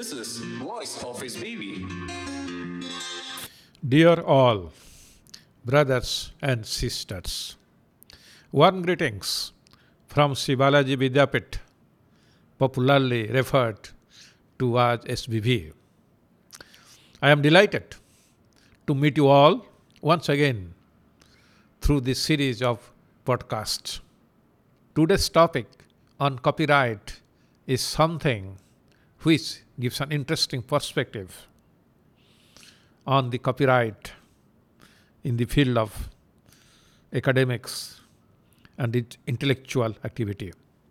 This is Voice of His Baby. Dear all, brothers and sisters, warm greetings from Shivalaji Vidyapit, popularly referred to as SBV. I am delighted to meet you all once again through this series of podcasts. Today's topic on copyright is something which gives an interesting perspective on the copyright in the field of academics and its intellectual activity.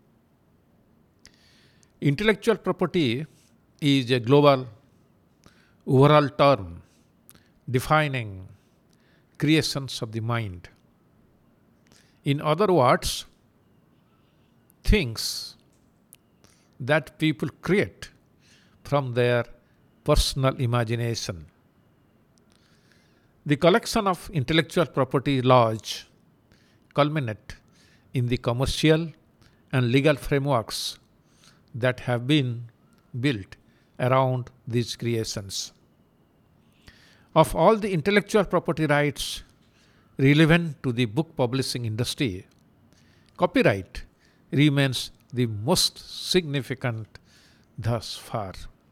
Intellectual property is a global overall term defining creations of the mind. In other words, things that people create from their personal imagination. The collection of intellectual property laws culminate in the commercial and legal frameworks that have been built around these creations. Of all the intellectual property rights relevant to the book publishing industry, copyright remains the most significant thus far.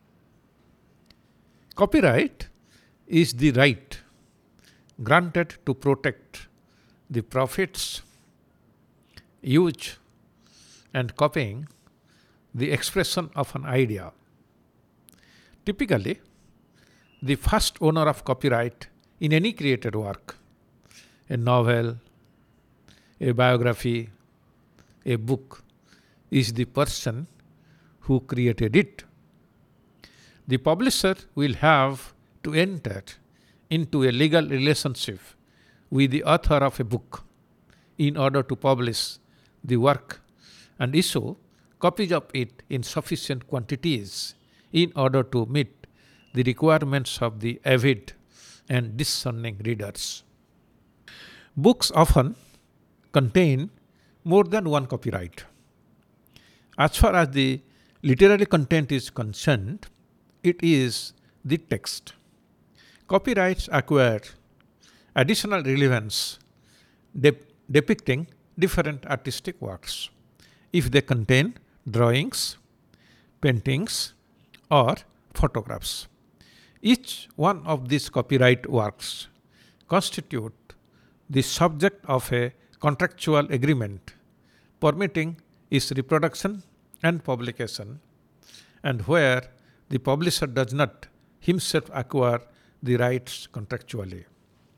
Copyright is the right granted to protect the profits, use, and copying the expression of an idea. Typically, the first owner of copyright in any created work, a novel, a biography, a book, is the person who created it. The publisher will have to enter into a legal relationship with the author of a book in order to publish the work and issue copies of it in sufficient quantities in order to meet the requirements of the avid and discerning readers. Books often contain more than one copyright. As far as the literary content is concerned, it is the text. Copyrights acquire additional relevance depicting different artistic works if they contain drawings, paintings, or photographs. Each one of these copyright works constitute the subject of a contractual agreement permitting its reproduction and publication, and where the publisher does not himself acquire the rights contractually.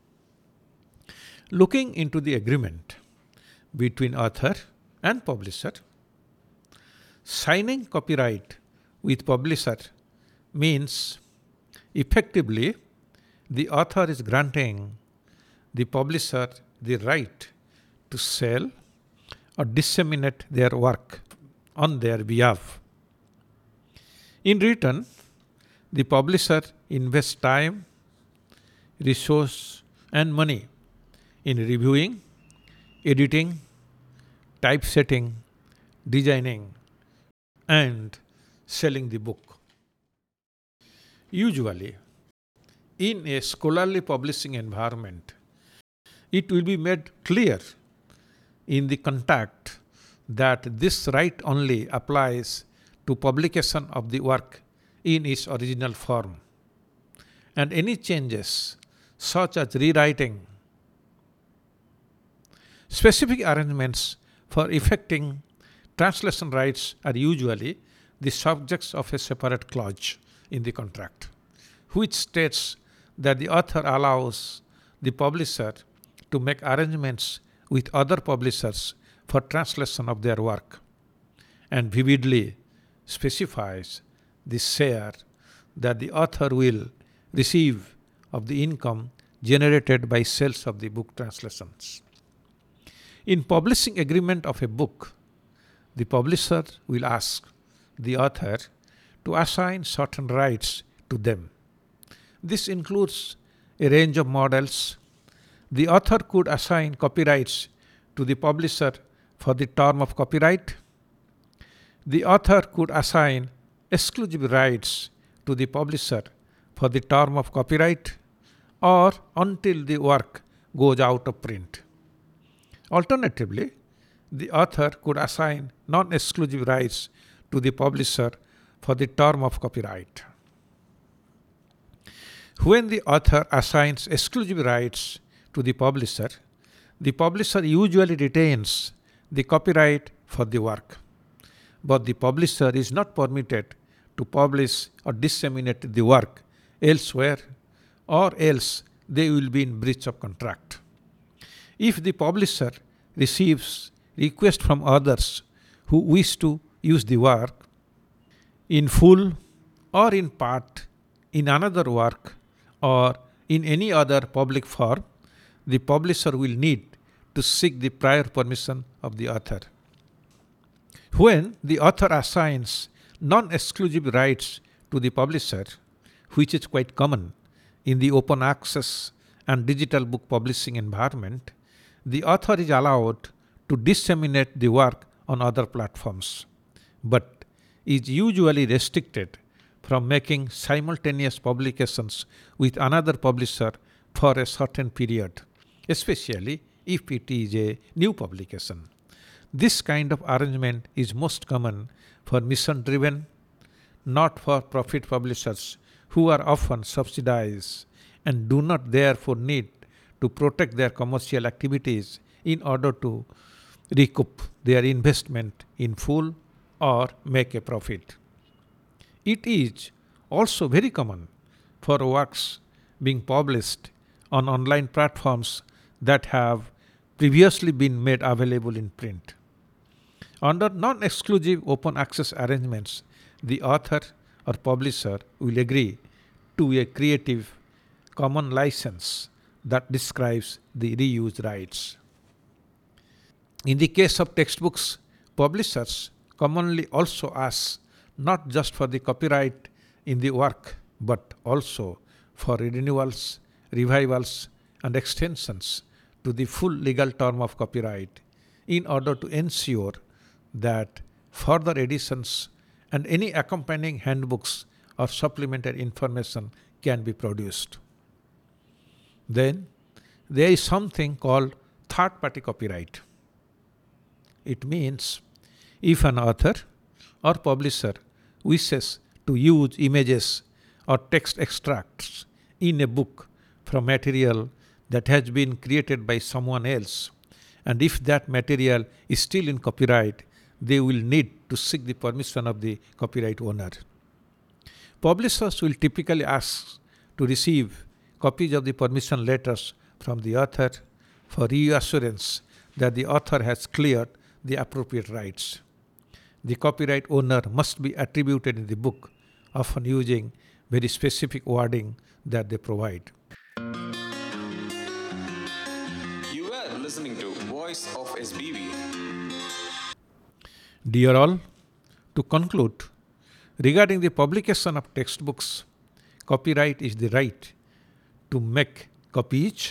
Looking into the agreement between author and publisher, signing copyright with publisher means effectively the author is granting the publisher the right to sell or disseminate their work on their behalf. In return, the publisher invests time, resource, and money in reviewing, editing, typesetting, designing, and selling the book. Usually, in a scholarly publishing environment, it will be made clear in the contract that this right only applies to publication of the work in its original form, and any changes such as rewriting, specific arrangements for effecting translation rights are usually the subjects of a separate clause in the contract, which states that the author allows the publisher to make arrangements with other publishers for translation of their work, and vividly specifies the share that the author will receive of the income generated by sales of the book translations. In publishing agreement of a book, the publisher will ask the author to assign certain rights to them. This includes a range of models. The author could assign copyrights to the publisher for the term of copyright. The author could assign exclusive rights to the publisher for the term of copyright or until the work goes out of print. Alternatively, the author could assign non-exclusive rights to the publisher for the term of copyright. When the author assigns exclusive rights to the publisher usually retains the copyright for the work, but the publisher is not permitted to publish or disseminate the work elsewhere, or else they will be in breach of contract. If the publisher receives requests from others who wish to use the work in full or in part in another work or in any other public form, the publisher will need to seek the prior permission of the author. When the author assigns non-exclusive rights to the publisher, which is quite common in the open access and digital book publishing environment, the author is allowed to disseminate the work on other platforms, but is usually restricted from making simultaneous publications with another publisher for a certain period, especially if it is a new publication. This kind of arrangement is most common for mission-driven, not-for-profit publishers who are often subsidized and do not therefore need to protect their commercial activities in order to recoup their investment in full or make a profit. It is also very common for works being published on online platforms that have previously been made available in print. Under non-exclusive open access arrangements, the author or publisher will agree to a Creative Commons license that describes the reuse rights. In the case of textbooks, publishers commonly also ask not just for the copyright in the work, but also for renewals, revivals, and extensions to the full legal term of copyright in order to ensure that further editions and any accompanying handbooks or supplementary information can be produced. Then there is something called third-party copyright. It means if an author or publisher wishes to use images or text extracts in a book from material that has been created by someone else, and if that material is still in copyright, they will need to seek the permission of the copyright owner. Publishers will typically ask to receive copies of the permission letters from the author for reassurance that the author has cleared the appropriate rights. The copyright owner must be attributed in the book, often using very specific wording that they provide. You are listening to Voice of SBV. Dear all, to conclude, regarding the publication of textbooks, copyright is the right to make copies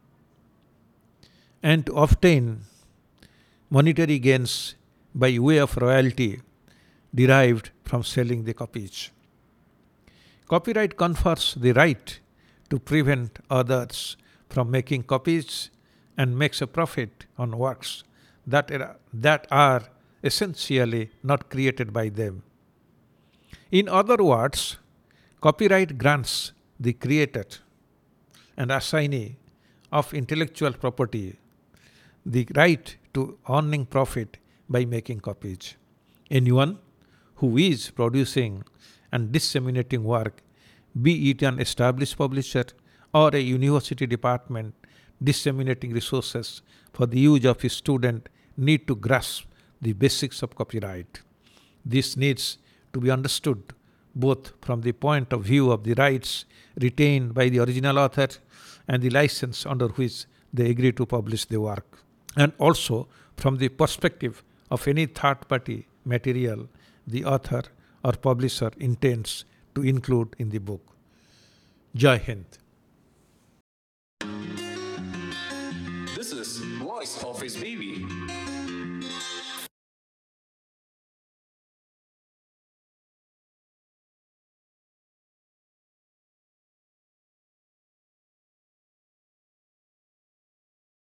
and to obtain monetary gains by way of royalty derived from selling the copies. Copyright confers the right to prevent others from making copies and makes a profit on works that are essentially not created by them. In other words, copyright grants the creator and assignee of intellectual property the right to earning profit by making copies. Anyone who is producing and disseminating work, be it an established publisher or a university department disseminating resources for the use of his student, need to grasp the basics of copyright. This needs to be understood both from the point of view of the rights retained by the original author and the license under which they agree to publish the work, and also from the perspective of any third-party material the author or publisher intends to include in the book. Jai Hind. This is Voice of SBV.